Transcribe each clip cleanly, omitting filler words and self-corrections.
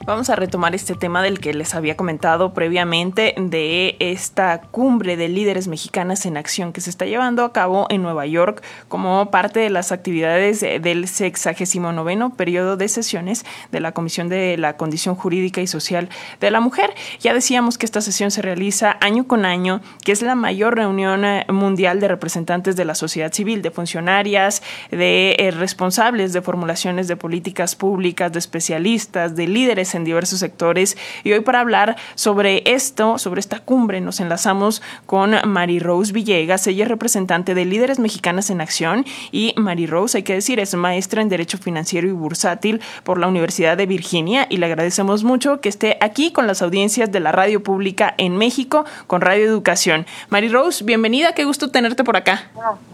Vamos a retomar este tema del que les había comentado previamente, de esta cumbre de líderes mexicanas en acción que se está llevando a cabo en Nueva York como parte de las actividades del 69º periodo de sesiones de la Comisión de la Condición Jurídica y Social de la Mujer. Ya decíamos que esta sesión se realiza año con año, que es la mayor reunión mundial de representantes de la sociedad civil, de funcionarias, de responsables de formulaciones de políticas públicas, de especialistas, de líderes en diversos sectores. Y hoy, para hablar sobre esto, sobre esta cumbre, nos enlazamos con Mary Rose Villegas. Ella es representante de Líderes Mexicanas en Acción, y Mary Rose, hay que decir, es maestra en Derecho Financiero y Bursátil por la Universidad de Virginia, y le agradecemos mucho que esté aquí con las audiencias de la radio pública en México, con Radio Educación. Mary Rose, bienvenida, qué gusto tenerte por acá.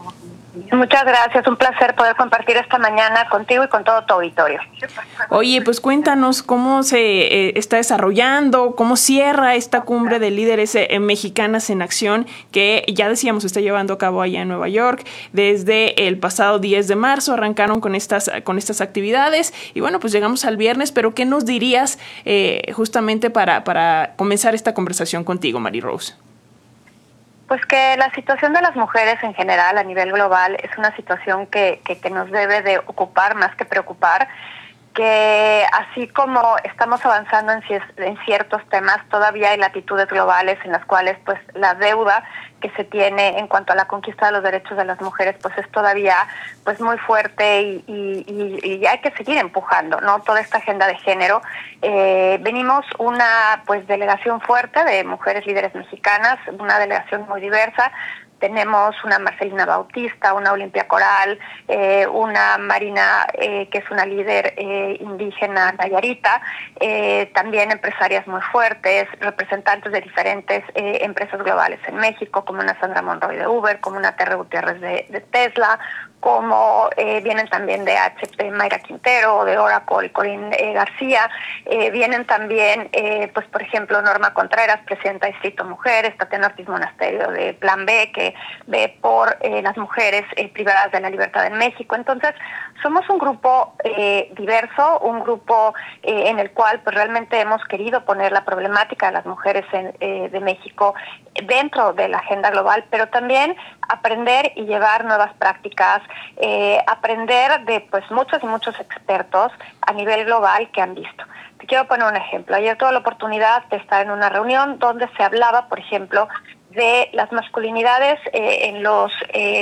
Muchas gracias, un placer poder compartir esta mañana contigo y con todo tu auditorio. Oye, pues cuéntanos cómo se está desarrollando, cómo cierra esta cumbre de líderes mexicanas en acción, que ya decíamos se está llevando a cabo allá en Nueva York. Desde el pasado 10 de marzo arrancaron con estas actividades, y bueno, pues llegamos al viernes. Pero ¿qué nos dirías justamente para comenzar esta conversación contigo, Mary Rose? Pues que la situación de las mujeres en general a nivel global es una situación que nos debe de ocupar más que preocupar, que así como estamos avanzando en ciertos temas, todavía hay latitudes globales en las cuales pues la deuda que se tiene en cuanto a la conquista de los derechos de las mujeres pues es todavía pues muy fuerte, y hay que seguir empujando, ¿no? Toda esta agenda de género. Venimos una pues delegación fuerte de mujeres líderes mexicanas, una delegación muy diversa. Tenemos una Marcelina Bautista, una Olimpia Coral, una Marina, que es una líder indígena nayarita, también empresarias muy fuertes, representantes de diferentes empresas globales en México, como una Sandra Monroy de Uber, como una Terry Gutiérrez de Tesla, como vienen también de HP Mayra Quintero, de Oracle Corinne García, vienen también, pues por ejemplo, Norma Contreras, presidenta de Distrito Mujeres, Tatiana Ortiz Monasterio de Plan B, que ve por las mujeres privadas de la libertad en México. Entonces, somos un grupo diverso, un grupo en el cual pues realmente hemos querido poner la problemática de las mujeres de México dentro de la agenda global, pero también aprender y llevar nuevas prácticas, aprender de pues muchos y muchos expertos a nivel global que han visto. Te quiero poner un ejemplo. Ayer tuve la oportunidad de estar en una reunión donde se hablaba, por ejemplo, de las masculinidades en los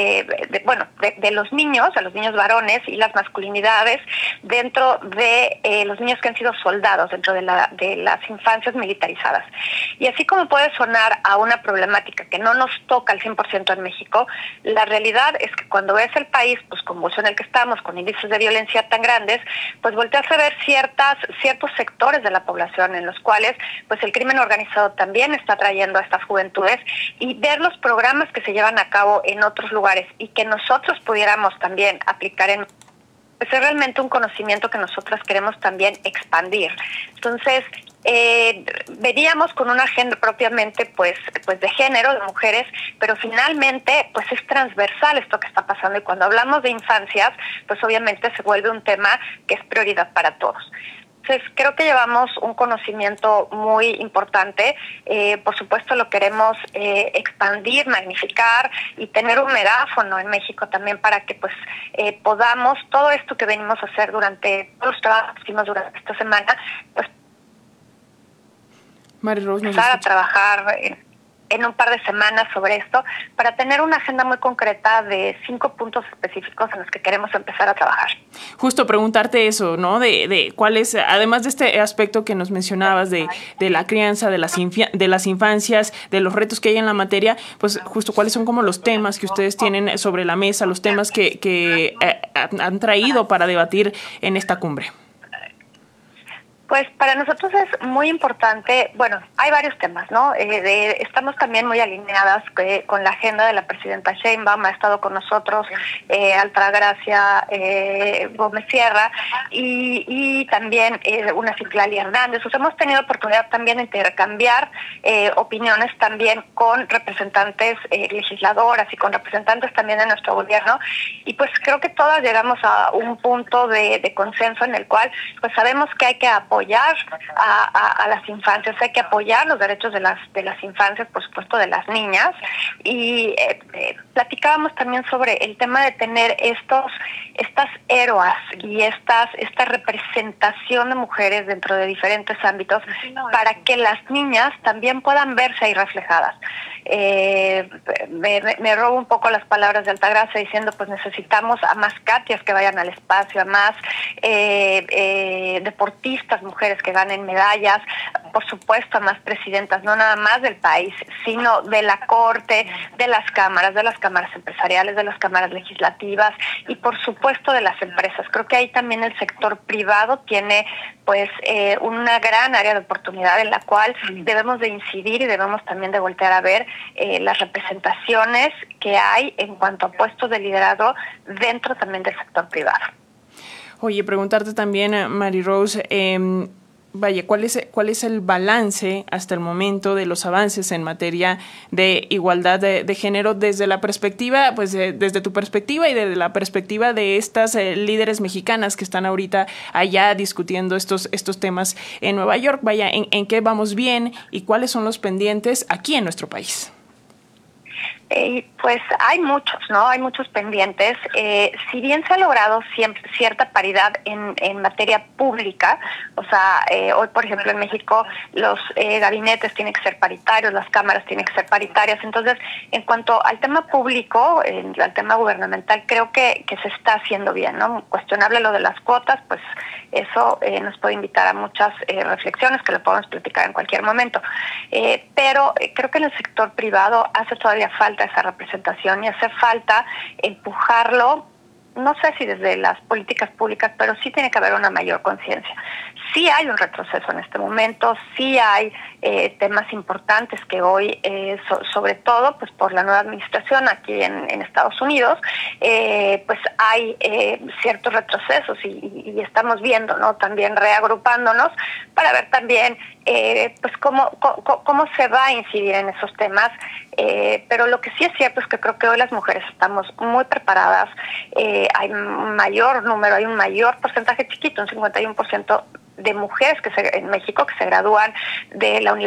de los niños varones, y las masculinidades dentro de los niños que han sido soldados dentro de las infancias militarizadas. Y así como puede sonar a una problemática que no nos toca al 100% en México, la realidad es que cuando ves el país pues convulso en el que estamos, con índices de violencia tan grandes, pues volteas a ver ciertos sectores de la población en los cuales pues el crimen organizado también está trayendo a estas juventudes, y ver los programas que se llevan a cabo en otros lugares y que nosotros pudiéramos también aplicar pues es realmente un conocimiento que nosotras queremos también expandir. Entonces, veníamos con una agenda propiamente pues de género, de mujeres, pero finalmente pues es transversal esto que está pasando, y cuando hablamos de infancias, pues obviamente se vuelve un tema que es prioridad para todos. Entonces, creo que llevamos un conocimiento muy importante. Por supuesto, lo queremos expandir, magnificar y tener un megáfono en México también para que pues podamos, todo esto que venimos a hacer durante todos los trabajos que hicimos durante esta semana, pues Mary Rose, empezar a trabajar en un par de semanas sobre esto, para tener una agenda muy concreta de 5 puntos específicos en los que queremos empezar a trabajar. Justo preguntarte eso, ¿no? De cuál es, además de este aspecto que nos mencionabas de la crianza, de las infancias, de los retos que hay en la materia, pues justo cuáles son como los temas que ustedes tienen sobre la mesa, los temas que han traído para debatir en esta cumbre. Pues para nosotros es muy importante, bueno, hay varios temas, ¿no? Estamos también muy alineadas con la agenda de la presidenta Sheinbaum. Ha estado con nosotros Altagracia Gómez Sierra y también una Citlali Hernández. O sea, hemos tenido oportunidad también de intercambiar opiniones también con representantes legisladoras y con representantes también de nuestro gobierno, y pues creo que todas llegamos a un punto de consenso en el cual pues sabemos que hay que apoyar apoyar a las infancias, hay que apoyar los derechos de las infancias, por supuesto de las niñas, y platicábamos también sobre el tema de tener estas héroas y esta representación de mujeres dentro de diferentes ámbitos para que las niñas también puedan verse ahí reflejadas. Me robo un poco las palabras de Altagracia diciendo pues necesitamos a más Katias que vayan al espacio, a más deportistas, mujeres que ganen medallas, por supuesto a más presidentas, no nada más del país, sino de la corte, de las cámaras empresariales, de las cámaras legislativas y por supuesto de las empresas. Creo que ahí también el sector privado tiene pues una gran área de oportunidad en la cual debemos de incidir y debemos también de voltear a ver las representaciones que hay en cuanto a puestos de liderazgo dentro también del sector privado. Oye, preguntarte también, Mary Rose, ¿cuál es el balance hasta el momento de los avances en materia de igualdad de género desde la perspectiva, pues desde tu perspectiva y desde la perspectiva de estas líderes mexicanas que están ahorita allá discutiendo estos temas en Nueva York? ¿En qué vamos bien y cuáles son los pendientes aquí en nuestro país? Pues hay muchos, ¿no? Hay muchos pendientes. Si bien se ha logrado cierta paridad en materia pública, o sea, hoy, por ejemplo, en México los gabinetes tienen que ser paritarios, las cámaras tienen que ser paritarias. Entonces, en cuanto al tema público, al tema gubernamental, creo que se está haciendo bien, ¿no? Cuestionable lo de las cuotas, pues eso nos puede invitar a muchas reflexiones que lo podemos platicar en cualquier momento. Pero creo que en el sector privado hace todavía falta esa representación y hace falta empujarlo, no sé si desde las políticas públicas, pero sí tiene que haber una mayor conciencia. Sí hay un retroceso en este momento, sí hay temas importantes que hoy, sobre todo pues por la nueva administración aquí en Estados Unidos, pues hay ciertos retrocesos y estamos viendo, ¿no? También reagrupándonos para ver también pues cómo se va a incidir en esos temas. Pero lo que sí es cierto es que creo que hoy las mujeres estamos muy preparadas, hay un mayor porcentaje chiquito, un 51% de mujeres en México que se gradúan de las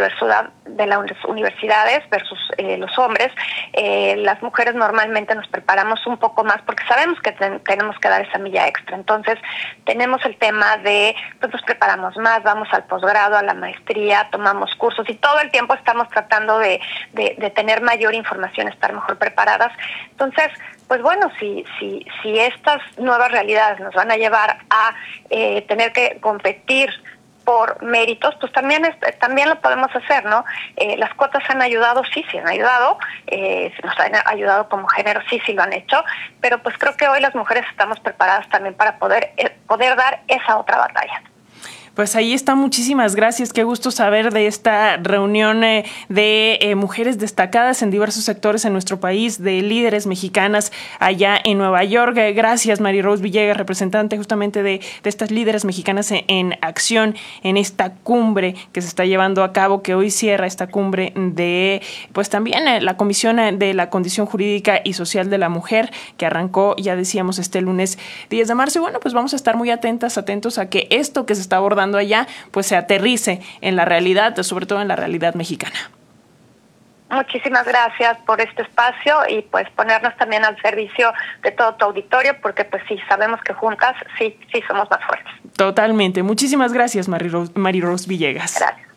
universidades versus los hombres. Las mujeres normalmente nos preparamos un poco más porque sabemos que tenemos que dar esa milla extra. Entonces tenemos el tema de pues nos preparamos más, vamos al posgrado, a la maestría, tomamos cursos y todo el tiempo estamos tratando de tener mayor información, estar mejor preparadas. Entonces, pues bueno, si estas nuevas realidades nos van a llevar a tener que competir por méritos, pues también lo podemos hacer, ¿no? Las cuotas han ayudado, sí han ayudado, nos han ayudado como género, sí lo han hecho, pero pues creo que hoy las mujeres estamos preparadas también para poder dar esa otra batalla. Pues ahí está, muchísimas gracias. Qué gusto saber de esta reunión de mujeres destacadas en diversos sectores en nuestro país, de líderes mexicanas allá en Nueva York. Gracias, Mary Rose Villegas, representante justamente de estas líderes mexicanas en acción en esta cumbre que se está llevando a cabo, que hoy cierra esta cumbre de, pues también la Comisión de la Condición Jurídica y Social de la Mujer, que arrancó, ya decíamos, este lunes 10 de marzo. Y bueno, pues vamos a estar muy atentos a que esto que se está abordando allá, pues se aterrice en la realidad, sobre todo en la realidad mexicana. Muchísimas gracias por este espacio y pues ponernos también al servicio de todo tu auditorio, porque pues sí, sabemos que juntas sí somos más fuertes. Totalmente. Muchísimas gracias, Mary Rose Villegas. Gracias.